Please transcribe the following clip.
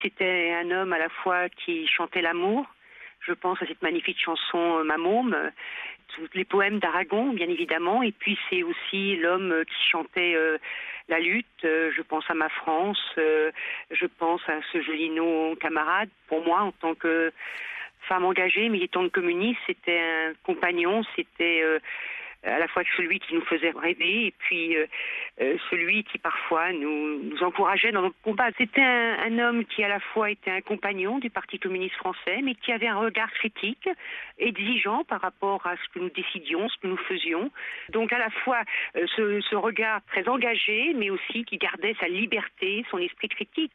C'était un homme à la fois qui chantait l'amour. Je pense à cette magnifique chanson Ma Môme, tous les poèmes d'Aragon, bien évidemment. Et puis c'est aussi l'homme qui chantait la lutte. Je pense à Ma France. Je pense à ce joli nom camarade. Pour moi, en tant que femme engagée, militante communiste, c'était un compagnon. C'était à la fois celui qui nous faisait rêver et puis celui qui parfois nous encourageait dans notre combat. C'était un homme qui à la fois était un compagnon du Parti communiste français, mais qui avait un regard critique, exigeant par rapport à ce que nous décidions, ce que nous faisions. Donc à la fois ce regard très engagé, mais aussi qui gardait sa liberté, son esprit critique.